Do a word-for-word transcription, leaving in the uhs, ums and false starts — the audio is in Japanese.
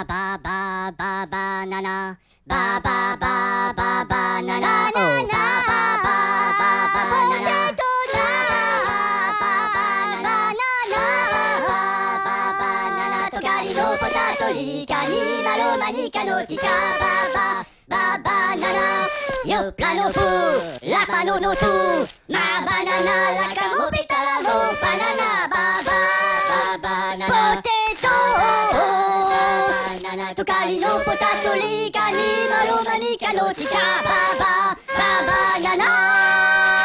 バババババナナバババババナナバババババナナババババナナトカリのポタトリカニマロマニカのキカババババナナヨプラノフラパノノトマバナナラカモピタラモバナナババババナナポテトバナナトカリのポタトリカニマロマニカのキカババババナナ